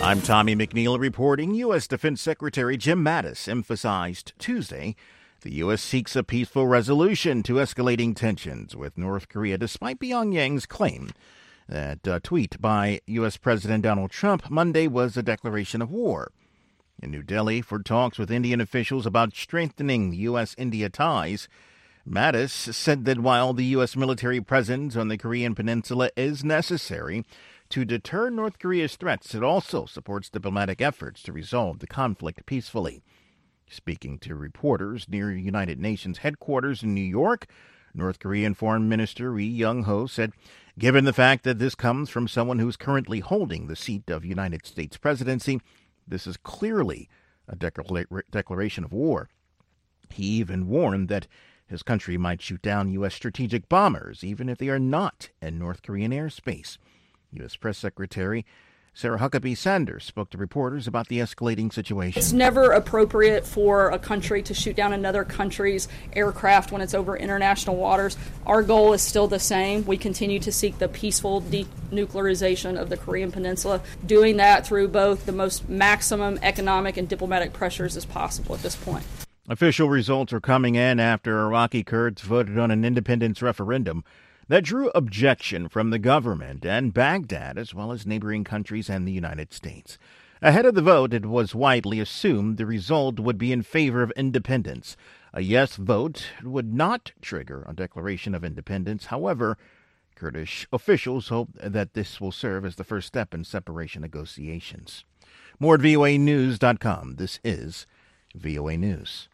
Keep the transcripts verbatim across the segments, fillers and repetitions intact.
I'm Tommy McNeil reporting. U S. Defense Secretary Jim Mattis emphasized Tuesday the U S seeks a peaceful resolution to escalating tensions with North Korea, despite Pyongyang's claim that a tweet by U S. President Donald Trump Monday was a declaration of war. In New Delhi, for talks with Indian officials about strengthening U S India ties, Mattis said that while the U S military presence on the Korean peninsula is necessary to deter North Korea's threats, it also supports diplomatic efforts to resolve the conflict peacefully. Speaking to reporters near United Nations headquarters in New York, North Korean Foreign Minister Ri Yong-ho said, given the fact that this comes from someone who's currently holding the seat of United States presidency, this is clearly a declara- declaration of war. He even warned that his country might shoot down U S strategic bombers, even if they are not in North Korean airspace. U S. Press Secretary Sarah Huckabee Sanders spoke to reporters about the escalating situation. It's never appropriate for a country to shoot down another country's aircraft when it's over international waters. Our goal is still the same. We continue to seek the peaceful denuclearization of the Korean Peninsula, doing that through both the most maximum economic and diplomatic pressures as possible at this point. Official results are coming in after Iraqi Kurds voted on an independence referendum that drew objection from the government and Baghdad, as well as neighboring countries and the United States. Ahead of the vote, it was widely assumed the result would be in favor of independence. A yes vote would not trigger a declaration of independence. However, Kurdish officials hope that this will serve as the first step in separation negotiations. More at V O A News dot com. This is V O A News.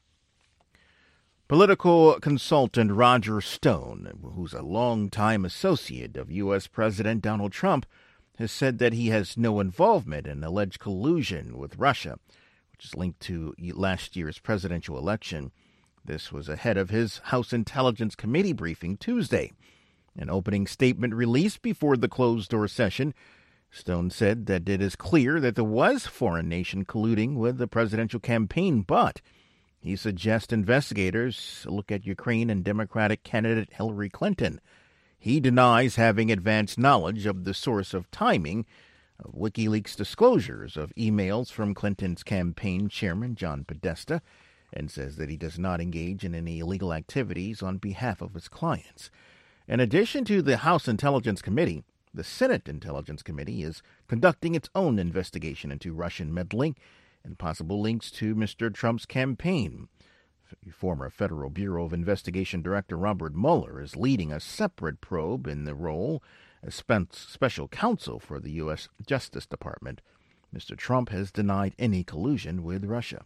Political consultant Roger Stone, who's a longtime associate of U S. President Donald Trump, has said that he has no involvement in alleged collusion with Russia, which is linked to last year's presidential election. This was ahead of his House Intelligence Committee briefing Tuesday. An opening statement released before the closed-door session, Stone said that it is clear that there was foreign nation colluding with the presidential campaign, but he suggests investigators look at Ukraine and Democratic candidate Hillary Clinton. He denies having advanced knowledge of the source of timing of WikiLeaks disclosures of emails from Clinton's campaign chairman, John Podesta, and says that he does not engage in any illegal activities on behalf of his clients. In addition to the House Intelligence Committee, the Senate Intelligence Committee is conducting its own investigation into Russian meddling and possible links to Mister Trump's campaign. Former Federal Bureau of Investigation Director Robert Mueller is leading a separate probe in the role as special counsel for the U S. Justice Department. Mister Trump has denied any collusion with Russia.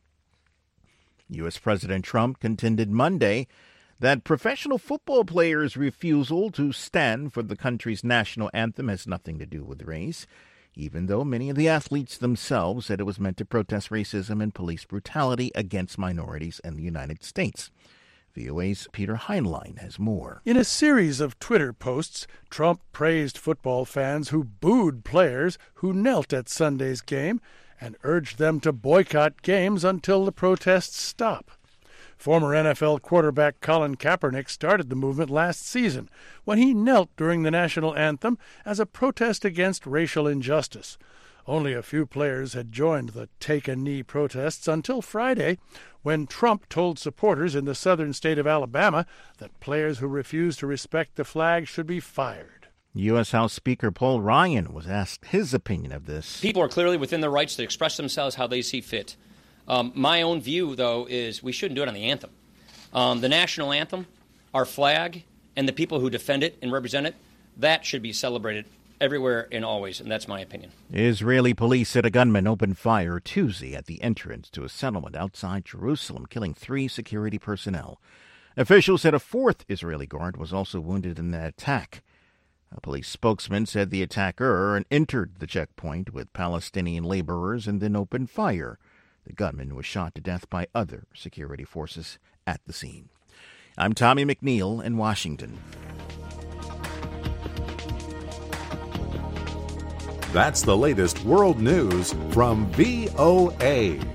U S. President Trump contended Monday that professional football players' refusal to stand for the country's national anthem has nothing to do with race, even though many of the athletes themselves said it was meant to protest racism and police brutality against minorities in the United States. V O A's Peter Heinlein has more. In a series of Twitter posts, Trump praised football fans who booed players who knelt at Sunday's game and urged them to boycott games until the protests stop. Former N F L quarterback Colin Kaepernick started the movement last season when he knelt during the national anthem as a protest against racial injustice. Only a few players had joined the Take a Knee protests until Friday, when Trump told supporters in the southern state of Alabama that players who refuse to respect the flag should be fired. U S. House Speaker Paul Ryan was asked his opinion of this. People are clearly within their rights to express themselves how they see fit. Um, my own view, though, is we shouldn't do it on the anthem. Um, the national anthem, our flag, and the people who defend it and represent it, that should be celebrated everywhere and always, and that's my opinion. Israeli police said a gunman opened fire Tuesday at the entrance to a settlement outside Jerusalem, killing three security personnel. Officials said a fourth Israeli guard was also wounded in the attack. A police spokesman said the attacker entered the checkpoint with Palestinian laborers and then opened fire. The gunman was shot to death by other security forces at the scene. I'm Tommy McNeil in Washington. That's the latest world news from V O A.